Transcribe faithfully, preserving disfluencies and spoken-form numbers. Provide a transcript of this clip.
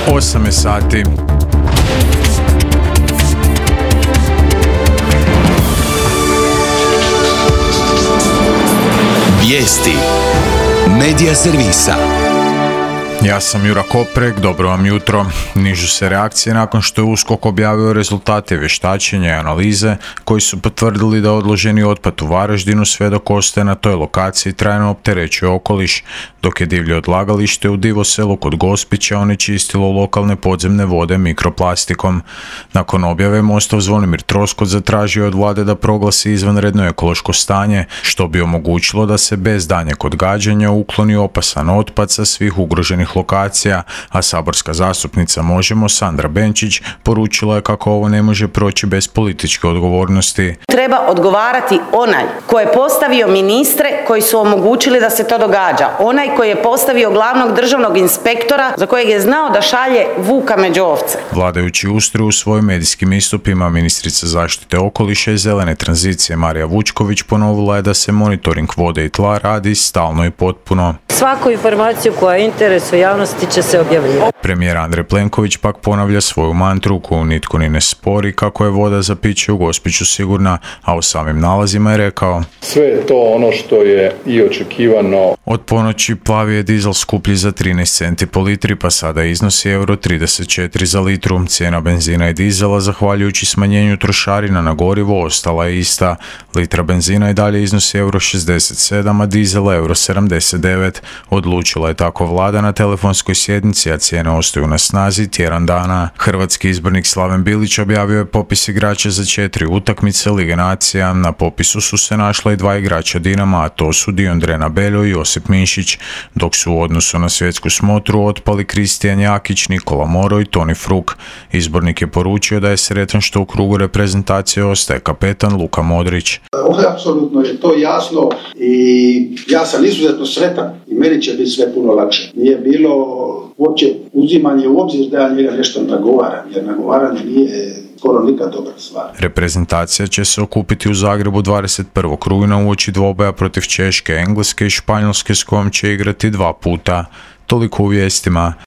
osam je sati. Vijesti Medija servisa. Ja sam Jura Koprek, dobro vam jutro. Nižu se reakcije nakon što je USKOK objavio rezultate vještačenja i analize koji su potvrdili da odloženi otpad u Varaždinu sve dok ostaje na toj lokaciji trajno opterećuje okoliš, dok je divlje odlagalište u Divoselu kod Gospića onečistilo lokalne podzemne vode mikroplastikom. Nakon objave Mostov Zvonimir Troskot zatražio od vlade da proglasi izvanredno ekološko stanje, što bi omogućilo da se bez daljnjeg odgađanja ukloni opasan otpad sa svih ugroženih lokacija, a saborska zastupnica Možemo Sandra Benčić poručila je kako ovo ne može proći bez političke odgovornosti. Treba odgovarati onaj koji je postavio ministre koji su omogućili da se to događa, onaj koji je postavio glavnog državnog inspektora za kojeg je znao da šalje vuka među ovce. Vladajući ustroj u svojim medijskim istupima ministrica zaštite okoliša i zelene tranzicije Marija Vučković ponovila je da se monitoring vode i tla radi stalno i potpuno. Svaku informaciju koja je interes u javnosti će se objavljivati. Premijer Andrej Plenković pak ponavlja svoju mantru koju nitko ni ne spori kako je voda za piće u Gospiću sigurna, a u samim nalazima je rekao: sve je to ono što je i očekivano. Od ponoći plavi je dizel skuplji za trinaest centi po litri, pa sada iznosi euro trideset četiri za litru. Cijena benzina i dizela, zahvaljujući smanjenju trošarina na gorivo, ostala je ista. Litra benzina i dalje iznosi euro šezdeset sedam, a dizela euro sedamdeset devet. Odlučila je tako vlada na telefonskoj sjednici, a cijene ostaju na snazi tjedan dana. Hrvatski izbornik Slaven Bilić objavio je popis igrača za četiri utakmice Lige nacija. Na popisu su se našla i dva igrača Dinama, a to su Diondrena Beljo i Josip Minšić, dok su u odnosu na svjetsku smotru otpali Kristijan Jakić, Nikola Moro i Toni Fruk. Izbornik je poručio da je sretan što u krugu reprezentacije ostaje kapetan Luka Modrić. Ovdje apsolutno je to jasno i ja sam izuzetno sretan i meni će biti sve puno lakše. Nije bilo uopće uzimanje u obzir da ja njega nešto nagovaram, jer nagovaranje nije skoro nikad dobra stvar. Reprezentacija će se okupiti u Zagrebu dvadeset prvog rujna uoči dvoboja protiv Češke, Engleske i Španjolske s kojom će igrati dva puta. Toliko u vijestima.